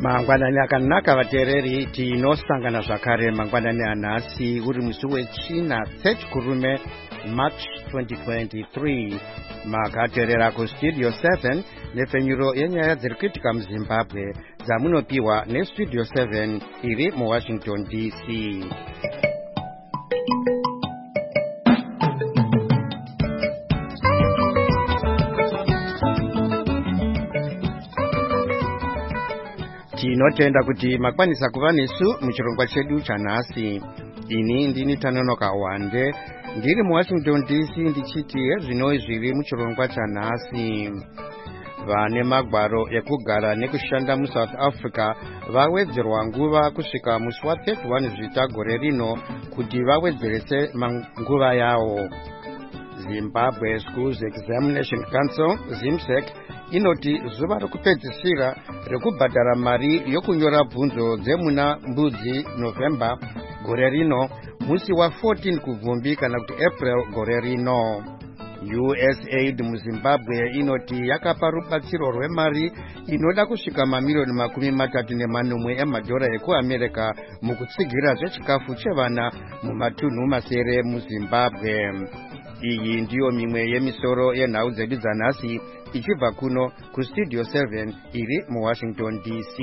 Mangwanani akanaka vateereri tinosangana zvakare mangwanani anhasi uri musi wechina 3 kurume March 2023 makateerera kustudio 7 nepfenyuro yenyaya dziri kuitika muZimbabwe dzamunopiwa nestudio 7 iri muWashington DC. Tinotenda kuti makwanisa kuva nesu muchirongwa chedu chanhasi. Ini ndini Tanonoka Wande ndiri muWashington DC ndichiti ezvinoi zviri muchirongwa chanhasi. Vane magwaro ekugara nekushanda muSouth Africa vawedzerwa nguva kusvika musi wa31 zvitagore rino kuti vawedzerese nguva yawo. Zimbabwe Schools Examination Council ZIMSEC inoti zuva rekupedzisira rekubhadhara mari yokunyora bvunzo dzemuna mbudzi November gore rino musi wa14 kubvumbi kana kuti April gore rino. USAID muZimbabwe inoti yakapa rubatsiro rwemari inoda kusvika mamiliyoni 34 emadhora ekuAmerica mukutsigira zvechikafu chevana mumatunhu masere muZimbabwe. Iyi ndiyo mimwe yemisoro yenhau dzedu dzanhasi ichibva kuno kustudio 7 iri muWashington DC.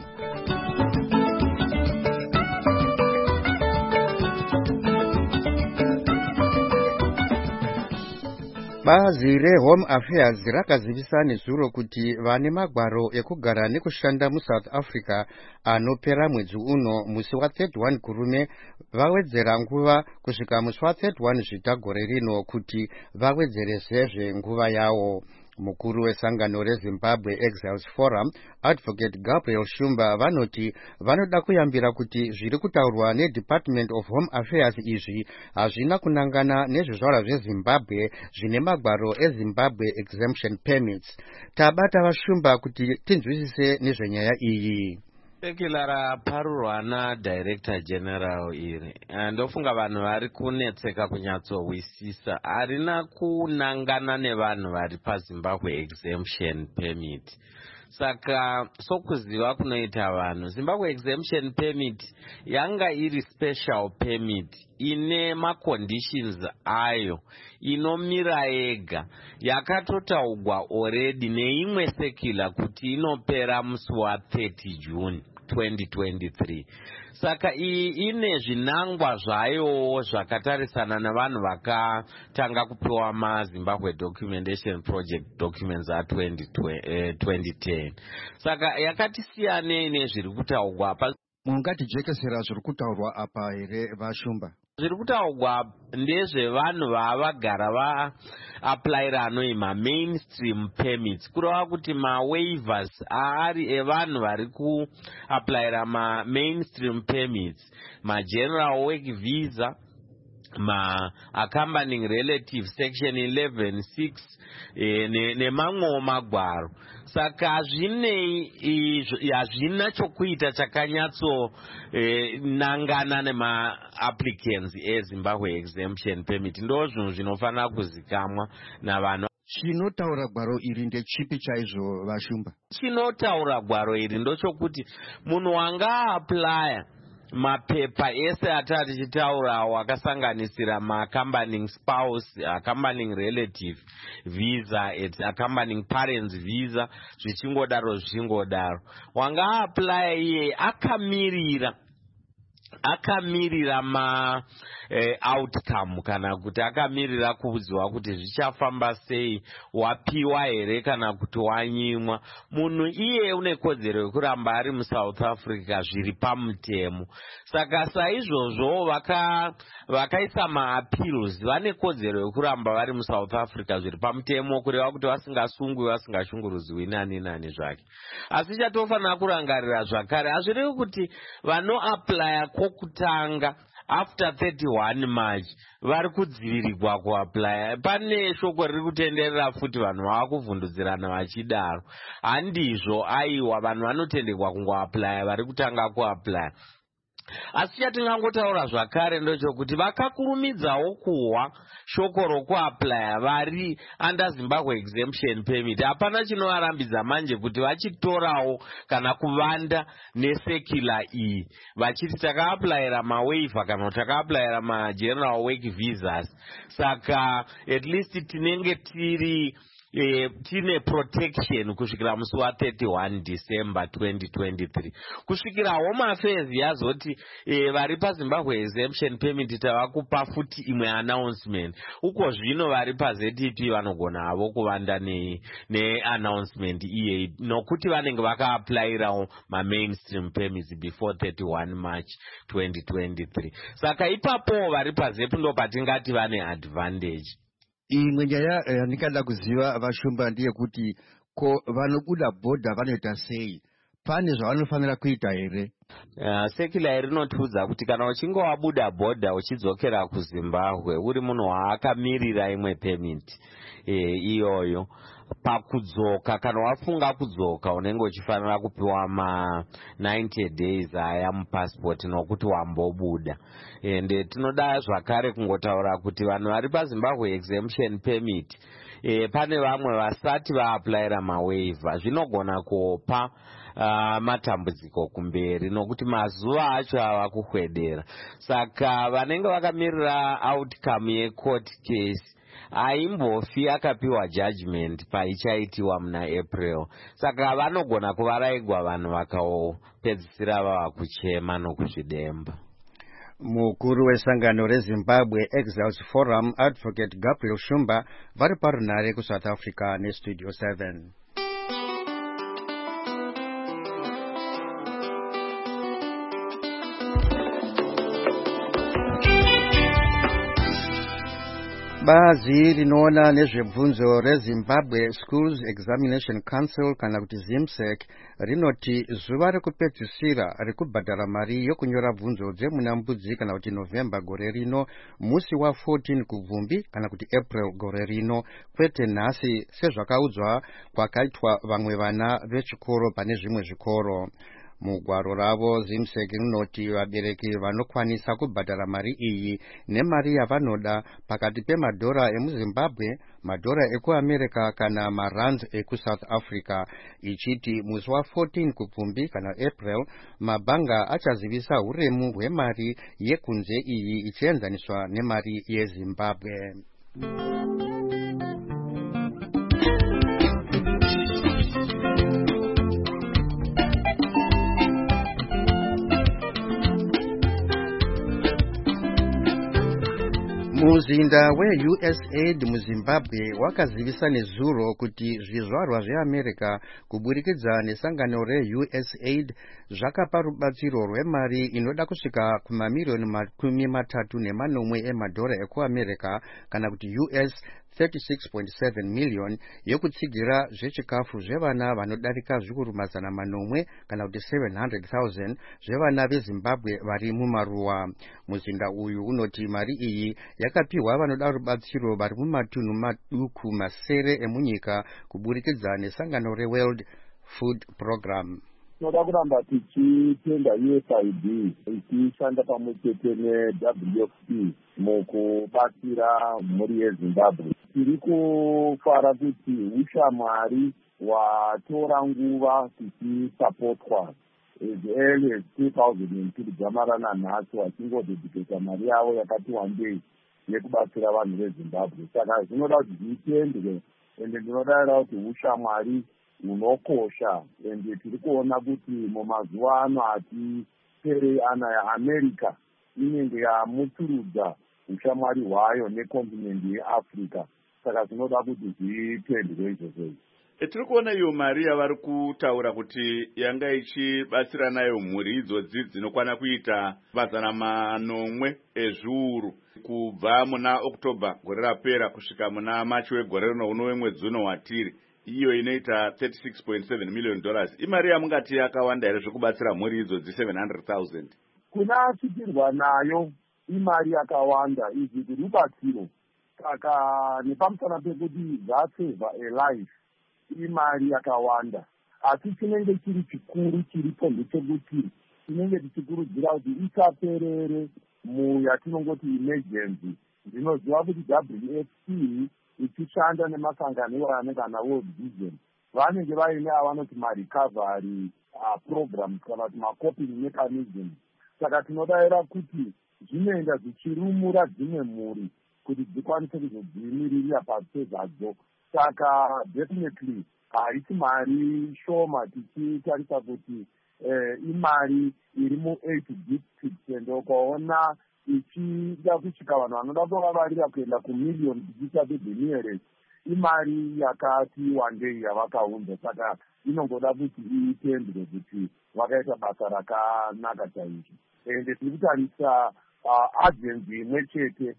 Bazi reHome Affairs rakazivisa nezuro kuti vane magwaro ekugara nekushanda muSouth Africa anopera mwedzi uno musi wa31 kurume vawedzera nguva kusvika musi wa31 zvitagore rino kuti vawedzeresezve nguva yawo. Mukuru wesangano reZimbabwe Exiles Forum Advocate Gabriel Shumba vanoti vanoda kuyambira kuti zviri kutaurwa neDepartment of Home Affairs izvi hazvina kunangana nezvizvarwa zveZimbabwe zvine magwaro eZimbabwe Exemption Permits. Tabata vaShumba kuti tinzwisise nezvenyaya iyi. Sekilara parurwana Director General iri ndofunga vanhu vari kunetseka kunyatsowisisa harina kunangana nevanhu vari paZimbabwe Exemption Permit. Saka sokuziva kunoita vanhu Zimbabwe Exemption Permit yanga iri special permit ine maconditions ayo inomira yega yakatotaugwa already neimwe secular kuti inopera musi wa30 June 2023. Saka iyi ine zvinangwa zvayo zvakatarisana navanhu vakatanga kupiwa maZimbabwe Documentation Project documents a2010. Saka yakati siyanei nezviri kutaurwa apa. Mungatijekesera zviri kutaurwa apa here vaShumba? Zviri kutaurwa ndezvevanhu vavagara vaaplayira anoi mainstream permits, kureva kuti mawaivers ari evanhu vari kuaplayira mainstream permits, general work visa, accompanying relative section 11.6 nemamwewo magwaro. Saka hazvina chokuita chakanyatso nangana nema-applicants eZimbabwe Exemption Permit. Ndo zvinhu zvinofanira kuzikamwa navanhu. Chinotaura gwaro iri ndechipi chaizvo vaShumba? Chinotaura gwaro iri ndochokuti munhu wanga aaplaya mapepa ese atari tichitaura wakasanganisira accompanying spouse, accompanying relative visa, accompanying parents visa, zvichingodaro wanga aaplaya iye akamirira outcome kana kuti akamirira kuudziwa kuti zvichafamba sei, wapiwa here kana kuti wanyimwa. Munhu iye une kodzero yekuramba ari muSouth Africa zviri pamutemo. Saka saizvozvo vakaisa maappeals vane kodzero yekuramba vari muSouth Africa zviri pamutemo, kureva kuti vasingasungwi vasingashungurudziwi nani zvake. Asi chatofanira kurangarira zvakare, hazvirevi kuti vanoaplaya kwokutanga after 31 March vari kudzivirirwa kuaplaya. Pane shoko riri kutenderera futi vanhu vava kuvhundudzirana vachidaro. Handizvo aiwa, vanhu vanotenderwa kungoaplaya vari kutanga kuaplaya. asi chatingangotaura zvakare ndochokuti vakakurumidzawo kuhwa shoko rokuaplya vari under Zimbabwe exemption permit. Hapana chinovarambidza manje kuti vachitorawo kana kuvanda nesekula iyi vachiti takaaplyira mawaiver kana kuti takaaplyira mageneral work visas. Saka at least tinenge tine protection kusvikira musi wa31 December 2023. Kusvikira Home Affairs yazoti vari paZimbabwe exemption permit tavakupa futi imwe announcement. Uko zvino vari paZTP vanogona havo kuvanda neannouncement iyeyi nokuti vanenge vakaaplyirawo mainstream permits before 31 March 2023. Saka ipapo vari paZEP ndo patingati vane advantage. Imwe nyaya yandingada kuziva Vashumba ndeyekuti ko vanobuda bhodha vanoita sei, pane zvavanofanira kuita here? Sekula rinotiudza kuti kana uchinge wabuda bhodha uchidzokera kuZimbabwe uri munhu waakamirira imwe permit iyoyo, pakudzoka kana wafunga kudzoka unenge uchifanira kupiwa 90 days aya mupassport nokuti wambobuda. Ende tinoda zvakare kungotaura kuti vanhu vari paZimbabwe exemption permit pane vamwe vasati vaaplyira mawaiver zvinogona kuopa matambudziko kumberi nokuti mazuva acho ava kuhwedera. Saka vanenge vakamirira outcome yecourt case aimbofi akapiwa judgment paichaitiwa muna April. Saka vanogona kuvaraigwa vanhu vakaopedzisira vava kuchema nokuzvidemba. Mukuru wesangano reZimbabwe Exiles Forum Advocate Gabriel Shumba vari parunare kuSouth Africa neStudio 7. Bazi rinoona nezvebvunzo reZimbabwe Schools Examination Council kana kuti ZIMSEC rinoti zuva rekupedzisira rekubhadhara mari yokunyora bvunzo dzemunambudzi kana kuti November gore rino musi wa14 kubvumbi kana kuti April gore rino, kwete nhasi sezvakaudzwa kwakaitwa vamwe vana vechikoro pane zvimwe zvikoro. Mugwaro ravo ZIMSEC rinoti vabereki vanokwanisa kubhadhara mari iyi nemari yavanoda pakati pemadhora emuZimbabwe, madhora ekuAmerica kana marand ekuSouth Africa, ichiti musi wa14 kubvumbi kana April mabhanga achazivisa huremu hwemari yekunze iyi ichienzaniswa nemari yeZimbabwe. Muzinda weUSAID muZimbabwe wakazivisa nezuro kuti zvizvarwa zveAmerica kuburikidza nesangano reUSAID zvakapa rubatsiro rwemari inoda kusvika kumamiliyoni 34 emadhora ekuAmerica kana kuti US 36.7 million yokutsigira zvechikafu zvevana vanodarika zvikuru 400 kana kuti 700,000 zvevana veZimbabwe vari mumaruwa. Muzinda uyu unoti mari iyi yakapiwa vanoda rubatsiro vari mumatunhu maduku masere emunyika kuburikidza nesangano reWorld Food Program. Tinoda kuramba tichitenda USAID ichishanda pamwe chete neWFP mukubatsira mhuri yeZimbabwe. Tiri kufara kuti ushamwari watora nguva tichisapotwa as early as 2002 dzamarana nhasi vachingodediketa mari yavo yakati wandei yekubatsira vanhu veZimbabwe. Saka zvinoda kuti zviitendwe ende ndinodarira kuti ushamwari unokosha ende tiri kuona kuti mumazuva ano hatipere ana yaAmerica inenge yamutsurudza ushamwari hwayo nekontinenti yeAfrica. Saka zvinoda kuti zvitendwe izvozvo. Tiri kuona iyo mari yavari kutaura kuti yanga ichibatsira nayo mhuri idzodzi dzinokwana kuita 800 ezviuru kubva muna Oktoba gore rapera kusvika muna Machi wegore rino uno mwedzi uno watiri, iyo inoita $36.7 million. Imari yamungati yakawanda here zvekubatsira mhuri idzodzi 700,000? Kuna fikirwa nayo imari yakawanda izvi rubatsiro. Saka nepamusana pekuti zvaseva alive imari yakawanda, asi chinenge chiri chikuru chiripo ndechekuti tinenge tichikurudzira kuti isaperere muyatinongoti emergency. Ndinoziva kuti WFP ichishanda nemasangano iwayo kana World Vision vanenge vaine avanoti marecovery programs kana kuti macoping mechanism. Saka tinodavira kuti zvinoenda zvichirumura dzimwe mhuri kuti dzikwanise kuzodzimiririra pasi zvadzo. Saka definitely haisi mari shoma tichitarisa kuti imari iri mu8 districts and ukaona ichida kusvika vanhu vanoda kuvavarira kuenda kumiliyoni tichiita bebenierec imari yakati wandei yavakaunza. Saka inongoda kuti iitendwe kuti vakaita basa rakanaka chaizvo. Ende tiri kutarisa agency imwe chete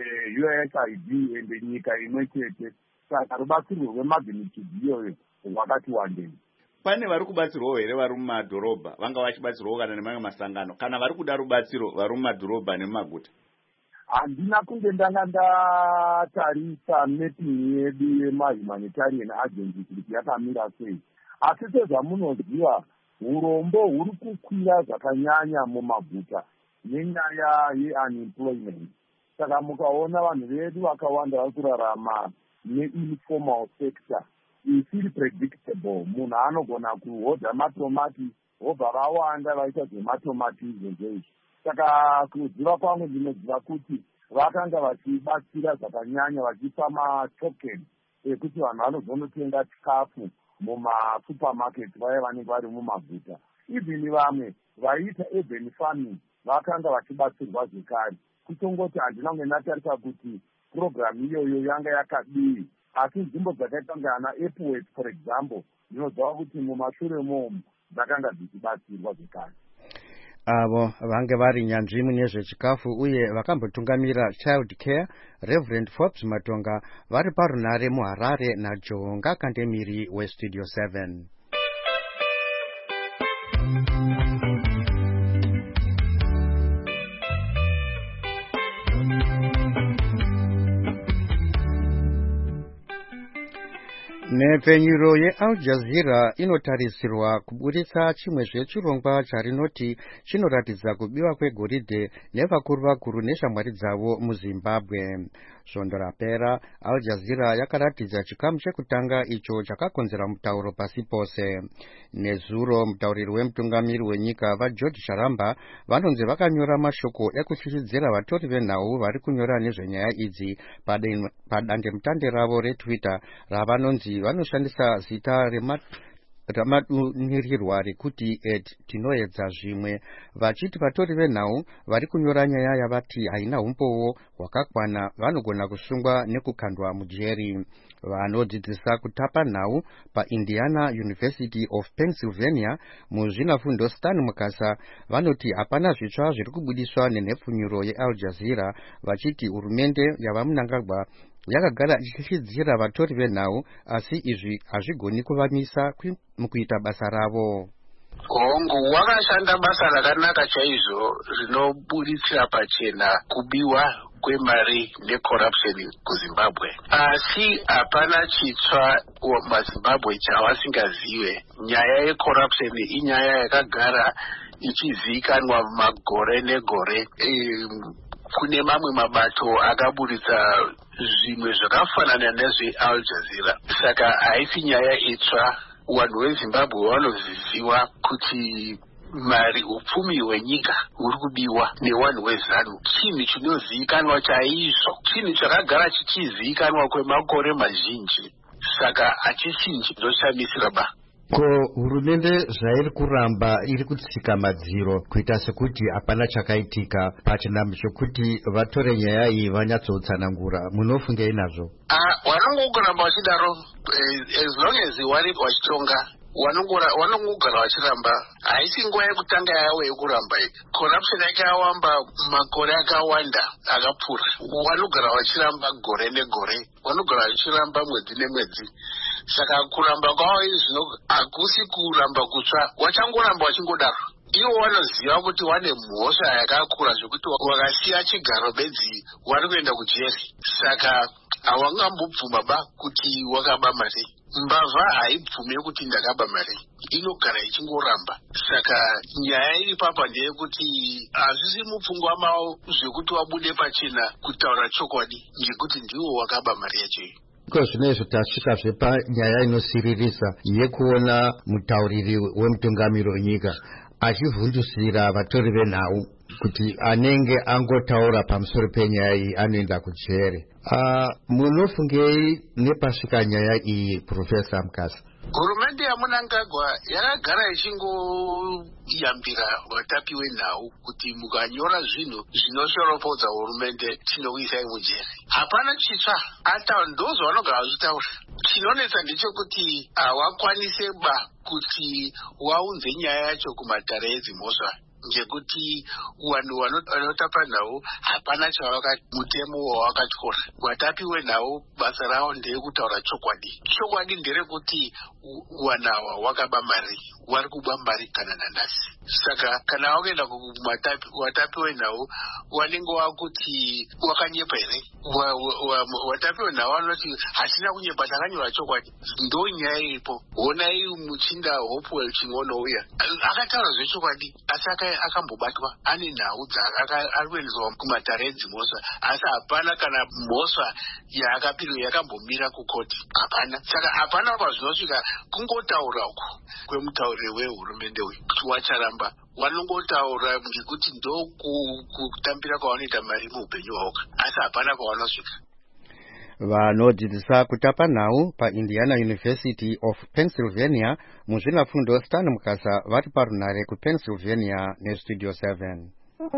USAID ende nyika imwe chete. Saka rubatsiro rwemagnitude iyoyo rwakati wandei. Pane vari kubatsirwawo here vari mumadhorobha vanga vachibatsirwawo kana nemamwe masangano kana vari kuda rubatsiro vari mumadhorobha nemumaguta? Handina kunge ndanga ndatarisa mapping yedu yemahumanitarian agency kuti yakamira sei, asi sezvamunoziva urombo huri kukwira zvakanyanya mumaguta nenyaya yeunemployment. Saka mukaona vanhu vedu vakawanda vari kurarama neinformal sector isiri predictable. Munhu anogona kuhodha matomati vobva vawanda vaita zvematomati izvozvo. Saka kuziva kwangu ndinoziva kuti vakanga vachibatsira zvakanyanya vachipa matoken ekuti vanhu vanozonotenga chikafu mumasupermarket vaya vanenge vari mumaguta. Even vamwe vaiita urban farming vakanga vachibatsirwa zvekare. Kutongoti handina kunge ndatarisa kuti program iyoyo yanga yakadii, asi nzvimbo dzakaita kunge ana Appleworth for example ndinoziva kuti mumashure momo dzakanga dzichibatsirwa zvekare. Avo vange vari nyanzvi munezvechikafu uye vakambotungamira child care Reverend Forbes Matonga vari parunare muHarare naJonga Kandemiri weStudio 7. Nepfenyuro yeAl Jazeera inotarisirwa kuburitsa chimwe zvechirongwa charinoti chinoratidza kubiwa kwegoridhe nevakuru neshamwari dzavo muZimbabwe. Svondo rapera Al Jazeera yakaratidza chikamu chekutanga icho chakakonzera mutauro pasi pose. Nezuro mutauriri wemutungamiri wenyika vaGeorge Sharamba vanonzi vakanyora mashoko ekutyisidzira vatori venhau vari kunyora nezvenyaya idzi padandemutande ravo reTwitter ravanonzi vanoshandisa zita ramadunirirwa rekuti tinoedza zvimwe, vachiti vatori venhau vari kunyora nyaya yavati haina umbowo hwakakwana vanogona kusungwa nekukandwa mujeri. Vanodzidzisa kutapa nhau paIndiana University of Pennsylvania muzvinafundo Stan Mukasa vanoti hapana zvitsva zviri kubudiswa nenhepfunyuro yeAl Jazeera, vachiti hurumende yavaMnangagwa yakagara ichichidzira vatori venhau asi izvi hazvigoni kuvamisa mukuita basa ravo. Hongu wakashanda basa rakanaka chaizvo rinobuditsira pachena kubiwa kwemari necorruption kuZimbabwe. Asi hapana chitsva maZimbabwe chavasingazive. Nyaya yecorruption inyaya yakagara ichizivikanwa magore negore. Kune mamwe mabato akaburitsa zvimwe zvakafanana nezveAl Jazeera. Saka haisi nyaya itsva. Vanhu veZimbabwe vanoziviwa kuti mari upfumi hwenyika huri kubiwa nevanhu vezanu. Chinhu chinozivikanwa chaizvo, chinhu chakagara chichizivikanwa kwemakore mazhinji. Saka hachichinji ndoshamisira ba. Ko hurumende zvairi kuramba iri kutsika madziro kuita sekuti hapana chakaitika pachinhambo chokuti vatore nyaya iyi vanyatsotsanangura, munofungei nazvo? Vanongogara vachidaro as long as vari vachitonga vanongogara vachiramba. Haisi nguva yekutanga yavo yekuramba. Corruption yakawamba makore akawanda akapfuura. Vanogara vachiramba gore negore, vanogara vachiramba mwedzi nemwedzi. Saka kuramba kwavo izvino hakusi kuramba kutsva, vachangoramba vachingodaro. iwo wanoziva kuti wane mhosva yakakura zvekuti wakasiya chigaro bedzi wari kuenda kujeri, saka hawangambobvuma ba kuti wakaba mari. Mbavha haibvume kuti ndakaba mari, inogara ichingoramba. Saka nyaya iri papa ndeyekuti hazvisi mupfungwa mavo zvekuti wabude pachena kutaura chokwadi ngekuti ndiwo wakaba mari yacho. Zvinezvo tasvikazve panyaya inosiririsa yekuona mutauriri wemutungamiri wenyika achivhunzusira vatori venhau kuti anenge angotaura pamusoro penyaya iyi anoenda kujere. Munofungei nepasvika nyaya iyi, Profesa Mukasa? Hurumende yaMunangagwa yakagara ichingoyambira vatapi venhau kuti mukanyora zvinhu zvinoshoropodza hurumende tinokuisai mujeri. Hapana chitsva, ata ndozvavanogara vachitaura. Chinonetsa ndechekuti hawakwanise ba kuti waunze nyaya yacho kumatare edzimhosva ngekuti vanhu vanotapa nhau hapana mutemo wawakatyora. Vatapi venhau basa ravo ndeyekutaura chokwadi. Chokwadi nderekuti vanhu ava wakaba mari, vari kuba mari kana nanhasi. Saka kana wakaenda vatapi venhau vanenge vakuti wakanyepa here. Vatapi venhau vanoti hatina kunyepa, takanyora chokwadi. Ndo nyaya iripo. Honai muchinda Hopewell Chingonouya akataura zvechokwadi, asi akambobatwa ane nhau ari kuendeswa kumatare edzimhosva, asi hapana kana mhosva yaakapirwa yakambomira kukoti. Hapana. Saka hapana pazvinosvika kungotaura uku kwemutauriri wehurumende uyu kuti wacharamba. Vanongotaura ngekuti ndo kutambira kwavanoita mari muupenyu hwawoka, asi hapana kwavanosvika. Vanodzidzisa kutapa nhau paIndiana University of Pennsylvania muzvinafundo Stan Mukasa vari parunhare kuPennsylvania neStudio 7.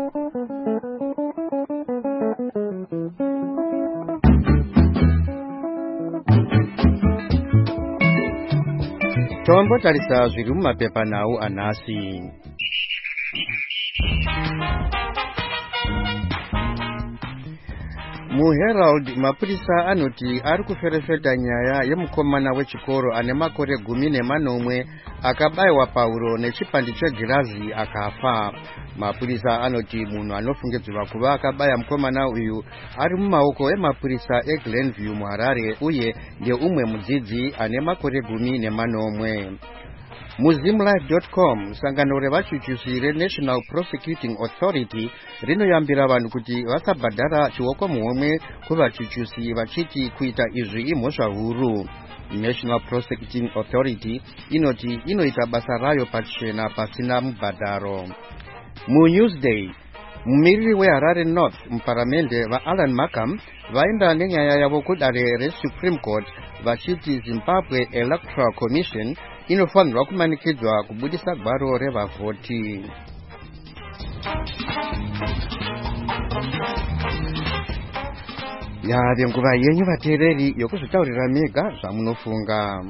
Tombotarisa zviri mumapepa nhau anhasi. MuHerald mapurisa anoti ari kuferefeta nyaya yemukomana wechikoro ane makore 18 akabayiwa pahuro nechipandi chegirazi akafa. Mapurisa anoti munhu anofungidzirwa kuva akabaya mukomana uyu ari mumaoko emapurisa eGlenview muHarare uye ndeumwe mudzidzi ane makore 18. MuZimLife.com sangano revachuchusi reNational Prosecuting Authority rinoyambira vanhu kuti vasabhadhara chiwoko muhomwe kuvachuchusi vachiti kuita izvi imhosva huru. National Prosecuting Authority inoti inoita basa rayo pachena pasina mubhadharo. MuNewsday mumiriri weHarare North muparamende vaAlan Markham vaenda nenyaya yavo kudare reSupreme Court vachiti Zimbabwe Electoral Commission inofanirwa kumanikidzwa kubudisa gwaro revavhoti. Yave nguva yenyu vateereri yokuzvitaurira mega zvamunofunga.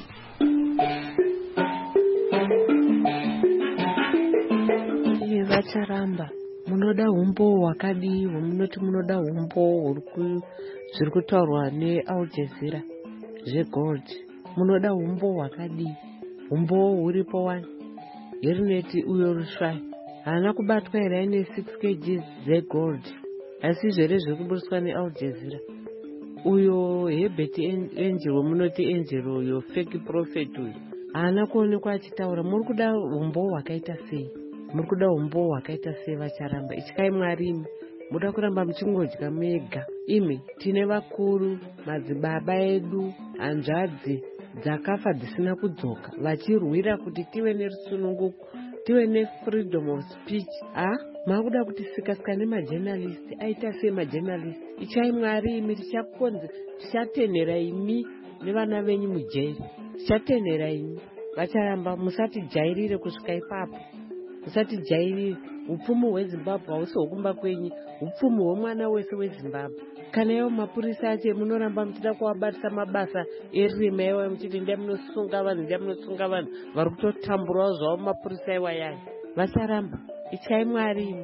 Vacharamba munoda humbo hwakadii, munoti munoda humbo zviri kutaurwa neAl Jazeera zveGold. Munoda humbo hwakadii? Humbo huripo wani Herineti uyo Rushai haana kubatwa here aine 6 kg zeGold, asi zvere zviri kubudiswa neAl Jazeera. Uyo Herbert Angel wemunoti Angel uyo fake prophet uyo haana kuonekwa achitaura. Muri kuda humbo hwakaita sei? Muri kuda humbo hwakaita sei Vacharamba? Ityayi Mwari imi, muda kuramba muchingodya mega. Imi tine vakuru, madzibaba edu, hanzvadzi dzakafa dzisina kudzoka vachirwira kuti tive nerusununguko, tive nefreedom of speech. Makuda kuti sikasika nemajournalist aita semajournalist. Ichai Mwari imi, tichatenhera imi nevana venyu mujeri, tichatenhera imi. Vacharamba musatijairire kusvika ipapo, musatijairire. Upfumi hweZimbabwe hausi hwokumba kwenyu, upfumi hwemwana wese weZimbabwe. Kana ivo mapurisa ache munoramba muchida kuvabatisa mabasa erima iwayo muchiti ndiye munosunga vanhu, vari kutotamburawo zvavo mapurisa iwayaya. Vacharamba. Ityai Mwari imi.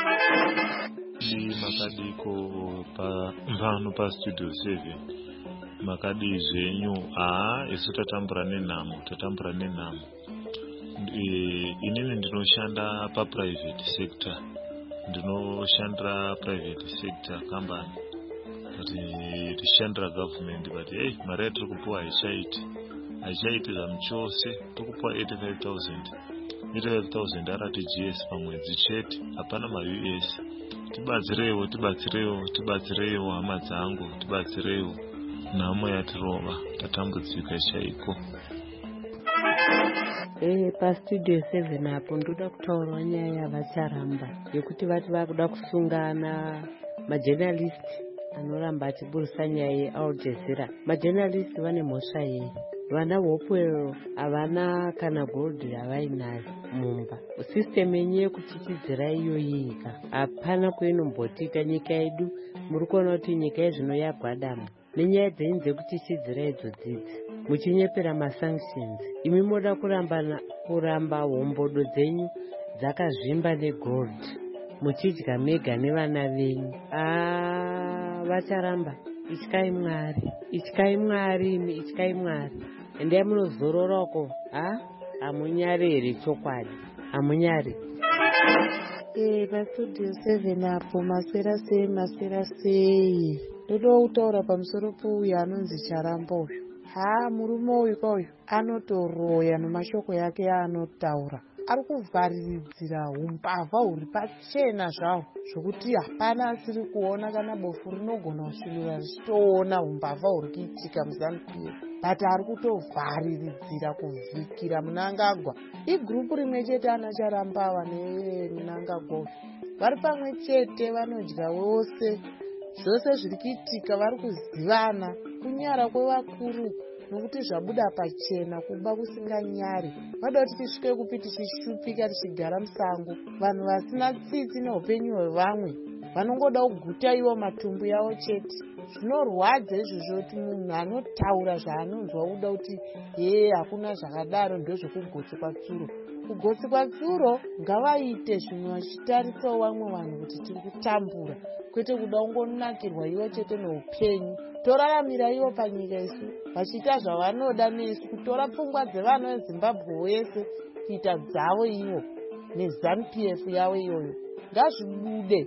Makadiko pano paStudio 7 makadii zvenyu? Isu tatambura nenhamo. inini ndinoshanda paprivate sector, ndinoshandira private sector company kuti tishandira government, but mari yatiri kupuwa haichaiti zvamuchose. Tokupuwa 85,000 RTGS pamwedzi chete, hapana ma-US. Tibatsirewo hama dzangu, tibatsirewo nhamo yatirova, tatambudzika chaiko. Pastudio 7 apo ndoda kutaurawo nyaya yavacharamba yekuti vati vakuda kusungana majournalist anoramba achiburisa nyaya yeAl Jazeera. Majournalist vane mhosva yei? Vana hopwero havana kana gold havainayo mumba. System yenyu yekutichidzira iyo yika hapana kwainombotiita. Nyika yedu muri kuona kuti nyika yezvino yagwadama nenyaya dzenyu dzekutichidzira idzodzidzi, muchinyepera masanctions. Imi moda kuramba hombodo dzenyu dzakazvimba negold, muchidya mega nevana venyu. Vacharamba. Ityai Mwari. Endai munozororako. Hamunyari here chokwadi? Hamunyari. Pastudio 7 apo maswera sei. Ndoda kutaura pamusoro pouyo anonzi Charamba uyu. Murume uyu pauyu anotoroya nemashoko yake anotaura. Ari kuvhariridzira umbavha huri pachena zvavo zvokuti hapana asiri kuona kana bofu rinogona kusvinura richitoona umbavha huri kuitika muZANU-PF. But ari kutovhariridzira kuvhikira Mnangagwa. Igrupu rimwe chete ana Charamba neMnangagwa vari pamwe chete, vanodya vose. Zvose zviri kuitika vari kuzivana, kunyara kwevakuru nokuti zvabuda pachena kuba kusinganyari. Vada kuti tisvike kupi tichishupika tichigara musango. Vanhu vasina tsitsi neupenyu hwevamwe vanongoda kuguta ivo matumbu yavo chete. Zvinorwadza izvozvo kuti munhu anotaura zvaanonzwa kuda kuti hakuna zvakadaro ndozvekugotsikwa tsuro. Kugotsikwa tsuro ngavaite zvimwe vachitarisawo vamwe vanhu kuti tiri kutambura, kwete kuda kungonakirwa ivo chete neupenyu. Toraramira ivo panyika isu vachiita zvavanoda nesu, kutora pfungwa dzevana veZimbabwe wese kuita dzavo ivo neZANU-PF yavo iyoyo. Ngazvibude.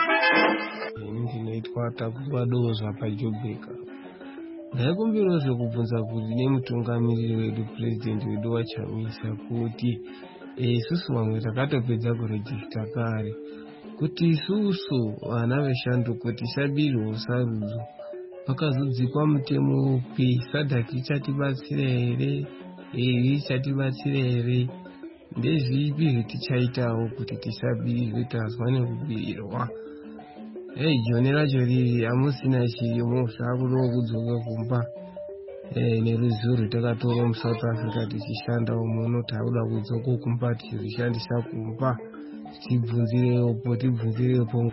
Ndinoitwa Takuba Dozwa paJobeka. Ndaikumbirawo zvekubvunza kuti nemutungamiriri wedu purezidenti wedu waChamisa kuti isusu vamwe takatopedza kurejista kare, kuti isusu vana veshanduko tisabirwawo sarudzo. Pakazodzikwa mutemo upi? SADC ichatibatsira here? Ichatibatsira here? Ndezvipi zvetichaitawo kuti tisabirirwe tazwa nekubirwa? Joni racho riri hamusina chirimo, zvakudawo kudzoka kumba. Neruzivo rwetakatora muSouth Africa tichishandawo muno, takuda kudzoka kumba tichizvishandisa kumba. Tibvunzirepo.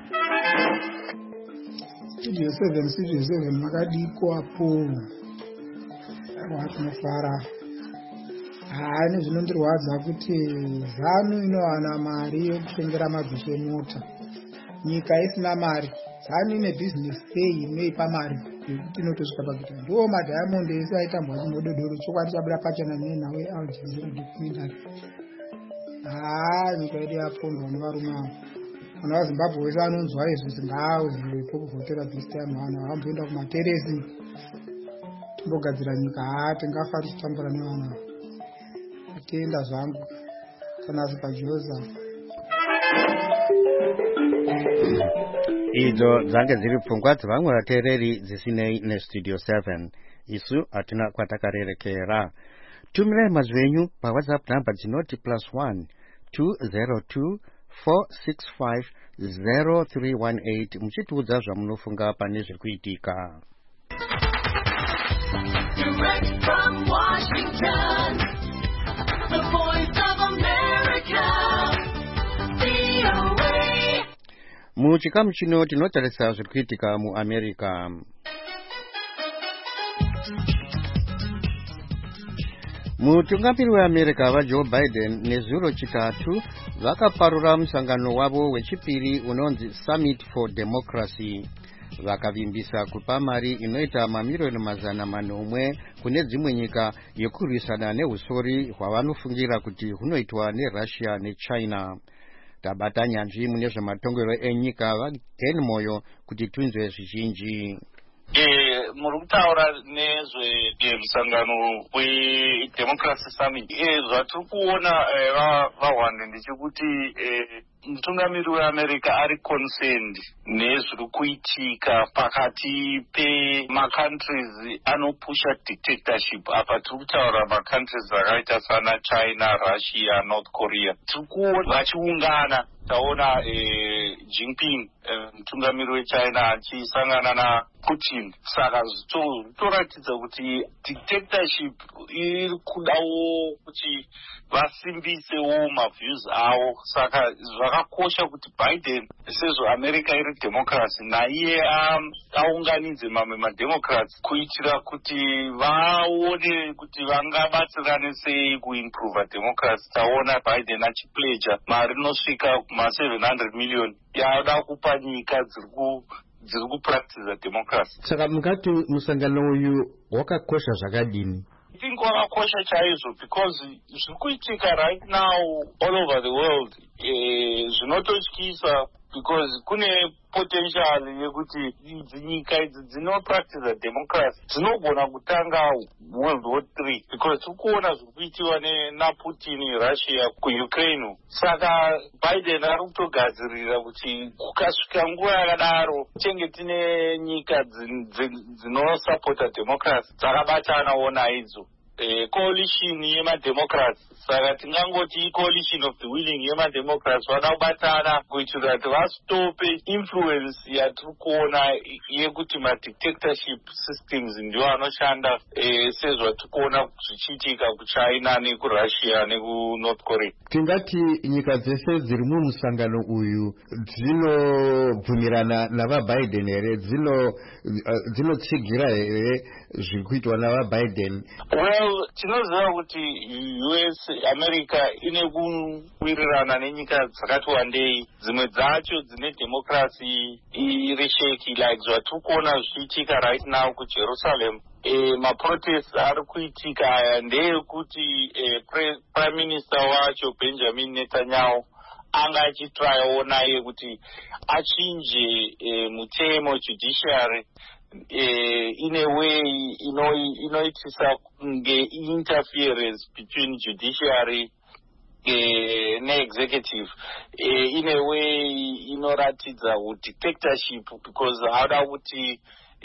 Studio 7 makadiko apo. Watinofara. Nezvinondirwadza kuti ZANU inowana mari yekutengera mabhishe mota. Nyika isina mari. ZANU ine business pay inoipa mari yekuti inotosvika pakuti ndiwo madhayimondi ese aitambwa chimododoro chokwadi chabuda pachena nenhau yeAl Jazeera documentary. Nyika yedu yapondwa nevarume avo. Vana vaZimbabwe wese anonzwa izvi kuti ngaazivepo kuvhotera this time. Vanhu havamboenda kumateresi timbogadzira nyika. Tingafa tichitambura nevana. Tienda zvangu Tanasi paJoza. Idzo dzange dziri pfungwa dzevamwe vateereri dzisinei neStudio 7. Isu hatina kwatakarerekera. Tumirai mazwi enyu paWhatsApp namba dzinoti +1 202 465 0318 muchitiudza zvamunofunga pane zviri kuitika. Direct from Washington, the Voice of America, VOA. Muchikamu chino tinotarisa zviri kuitika muAmerica. Mutungamiri weAmerica vaJoe Biden nezuro chitatu vakaparura musangano wavo wechipiri unonzi Summit for Democracy. vakavimbisa kupa mari inoita mamiriyoni 400 kune dzimwe nyika yekurwisana neusori hwavanofungira kuti hunoitwa neRussia neChina. Tabata nyanzvi mune zvematongero enyika vaDen Moyo kuti tunzwe zvizhinji. muri kutaura nezvemusangano weDemocracy Summit. Zvatiri kuona vahwande ndechekuti mutungamiri weAmerica ari concerned nezviri kuitika pakati pemacountries anopusha dictatorship. Apa tiri kutaura macountries akaita sana China, Russia, North Korea. Tiri kuona vachiungana. Taona Jinping mutungamiri weChina achisangana naPutin. Saka zvitoratidza kuti dictatorship iri kudawo kuti vasimbisewo maviews avo. Saka zvakakosha kuti Biden sezvo America iri democracy naiye aunganidze mamwe mademocrats kuitira kuti vaone kuti vangabatsirane sei kuimprove democracy. Taona Biden achipledger mari inosvika kuma$700 million yaada kupa nyika dziri kupractice democracy. Saka mukati musangano uyu wakakosha zvakadini? I think wakakosha chaizvo because zviri kuitika right now all over the world zvinototyisa because kune potential yekuti nyika idzi dzinopractice democracy dzinogona kutanga World War III because tiri kuona zviri kuitiwa naPutin Russia kuUkraine. Saka Biden ari kutogadzirira kuti kukasvika nguva yakadaro tenge tine nyika dzinosapota democracy dzakabatanawo naidzo. Coalition yemademocrats. Saka tingangoti coalition of the willing yemademocrats vada kubatana kuitira kuti vastope influence yatiri kuona yekuti madictatorship systems ndiwo anoshanda sezvatiri kuona zvichiitika kuChina nekuRussia nekuNorth Korea. Tingati nyika dzese dziri mumusangano uyu dzinobvumirana navaBiden here, dzinotsigira here zviri kuitwa navaBiden? Well, tinoziva kuti US America ine kuwirirana nenyika dzakati wandei. Dzimwe dzacho dzine democracy iri shaky like zvatiri kuona zvichiitika right now kuJerusalem. Maprotests ari kuitika aya ndeyekuti prime minister wacho Benjamin Netanyahu anga achitryawo naye kuti achinje mutemo judiciary in a way inoitisa kunge interference between judiciary ne-executive in a way inoratidza dictatorship because hauda kuti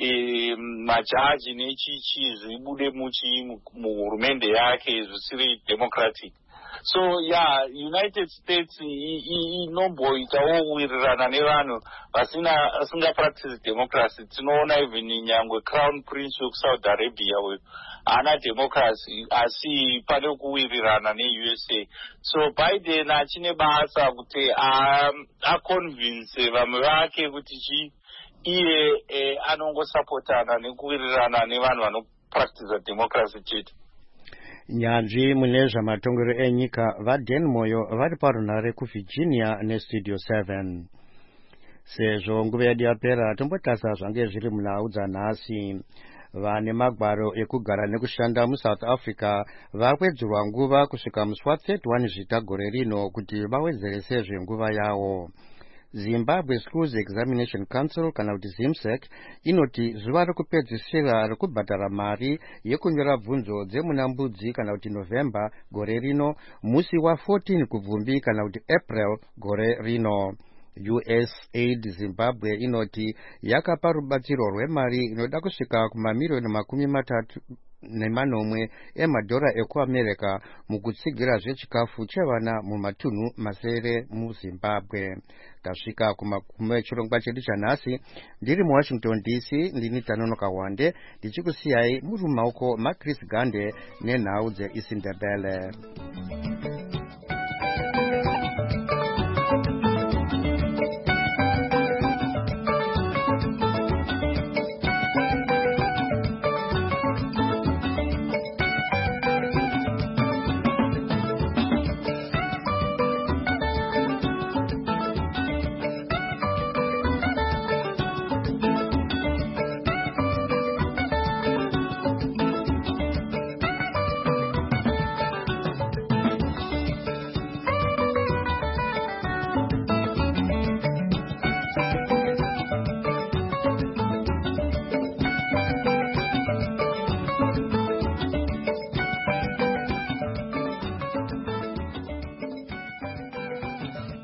majaji nechichi zvibude muhurumende yake zvisiri democratic. So yeah, United States inomboitawo kuwirirana nevanhu vasinga practice democracy. Tinoona even nyangwe crown prince wekuSaudi Arabia uyu haana democracy asi pane kuwirirana neUSA. So Biden achine basa kuti aconvince vamwe vake kuti iye anongosapotana nekuwirirana nevanhu vanopractice democracy chete. Nyanzvi mune zvamatongero enyika vaDen Moyo vari parunhare kuVirginia neStudio 7. Sezvo nguva yedu yapera tombotasa zvange zviri munhau dzanhasi. Vane magwaro ekugara nekushanda muSouth Africa vakwedzerwa nguva kusvika musi wa31 Zvita gore rino kuti vawedzerese nguva yawo. Zimbabwe Schools Examination Council kana kuti ZIMSEC inoti zuva rekupedzisira rekubhadhara mari yekunyora bvunzo dzemunambudzi kana kuti November gore rino musi wa14 kubvumbi kana kuti April gore rino. USAID Zimbabwe inoti yakapa rubatsiro rwemari inoda kusvika kumamiriyoni 30 emadhora ekuAmerica mukutsigira zvechikafu chevana mumatunhu masere muZimbabwe. Tasvika kumagumo echirongwa chedu chanhasi. Ndiri muWashington DC, ndini Tanonoka Wande ndichikusiyai muri mumaoko maChris Gande nenhau dzeIsindebele.